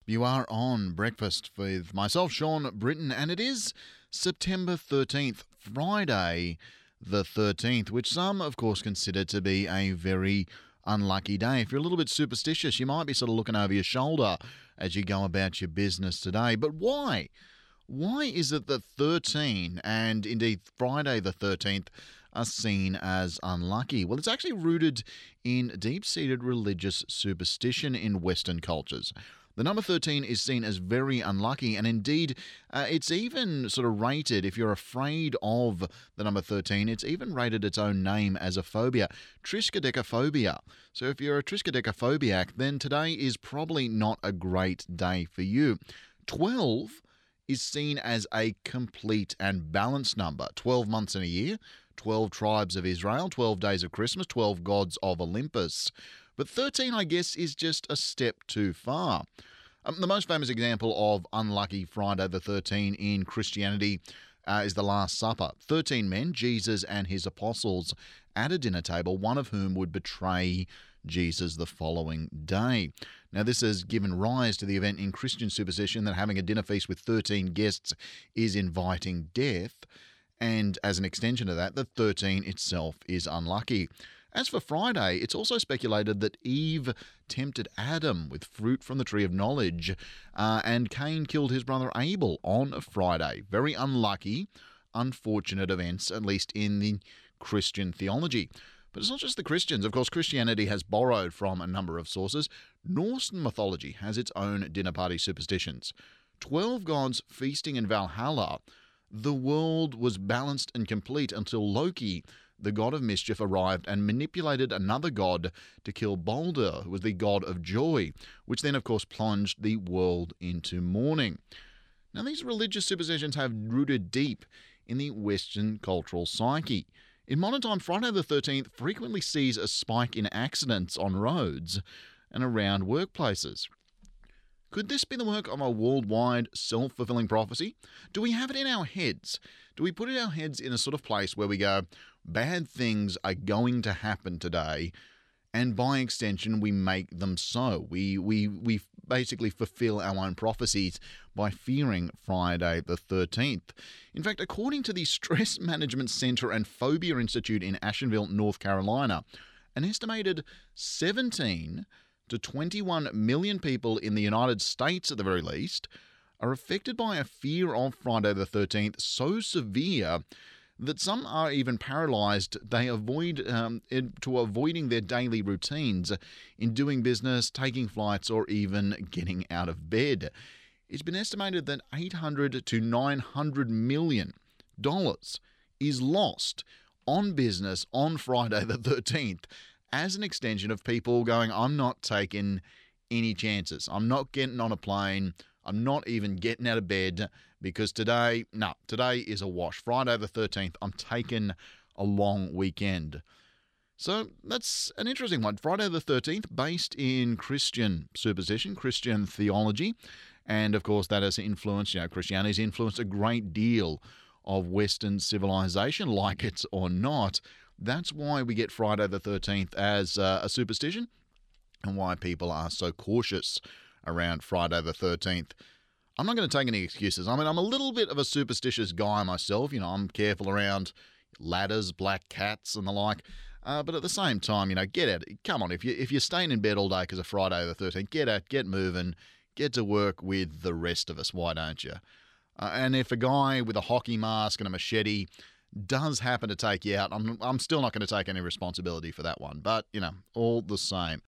You are on Breakfast with myself, Sean Britton, and it is September 13th, Friday the 13th, which some, of course, consider to be a very unlucky day. If you're a little bit superstitious, you might be sort of looking over your shoulder as you go about your business today. But why? Why is it that 13 and indeed Friday the 13th are seen as unlucky? Well, it's actually rooted in deep-seated religious superstition in Western cultures. The number 13 is seen as very unlucky, and indeed, it's even sort of rated, if you're afraid of the number 13, it's even rated its own name as a phobia, triskaidekaphobia. So if you're a triskaidekaphobiac, then today is probably not a great day for you. 12 is seen as a complete and balanced number. 12 months in a year, 12 tribes of Israel, 12 days of Christmas, 12 gods of Olympus. But 13, I guess, is just a step too far. The most famous example of unlucky Friday the 13th in Christianity is the Last Supper. 13 men, Jesus and his apostles, at a dinner table, one of whom would betray Jesus the following day. Now, this has given rise to the event in Christian superstition that having a dinner feast with 13 guests is inviting death. And as an extension of that, the 13 itself is unlucky. As for Friday, it's also speculated that Eve tempted Adam with fruit from the tree of knowledge, and Cain killed his brother Abel on a Friday. Very unlucky, unfortunate events, at least in the Christian theology. But it's not just the Christians. Of course, Christianity has borrowed from a number of sources. Norse mythology has its own dinner party superstitions. 12 gods feasting in Valhalla. The world was balanced and complete until Loki, the god of mischief, arrived and manipulated another god to kill Balder, who was the god of joy, which then, of course, plunged the world into mourning. Now, these religious superstitions have rooted deep in the Western cultural psyche. In modern time, Friday the 13th frequently sees a spike in accidents on roads and around workplaces. Could this be the work of a worldwide self-fulfilling prophecy? Do we have it in our heads? Do we put it in our heads in a sort of place where we go, bad things are going to happen today, and by extension, we make them so? We basically fulfill our own prophecies by fearing Friday the 13th. In fact, according to the Stress Management Center and Phobia Institute in Asheville, North Carolina, an estimated 17 to 21 million people in the United States, at the very least, are affected by a fear of Friday the 13th so severe that some are even paralyzed. They avoiding their daily routines in doing business, taking flights, or even getting out of bed. It's been estimated that $800 to $900 million is lost on business on Friday the 13th. As an extension of people going, I'm not taking any chances. I'm not getting on a plane. I'm not even getting out of bed because today is a wash. Friday the 13th, I'm taking a long weekend. So that's an interesting one. Friday the 13th, based in Christian superstition, Christian theology. And of course, that has influenced, Christianity's influenced a great deal of Western civilization, like it or not. That's why we get Friday the 13th as a superstition and why people are so cautious around Friday the 13th. I'm not going to take any excuses. I mean, I'm a little bit of a superstitious guy myself. I'm careful around ladders, black cats and the like. But at the same time, get at it. Come on, if you're staying in bed all day because of Friday the 13th, get out, get moving, get to work with the rest of us. Why don't you? And if a guy with a hockey mask and a machete does happen to take you out, I'm still not going to take any responsibility for that one. But, all the same.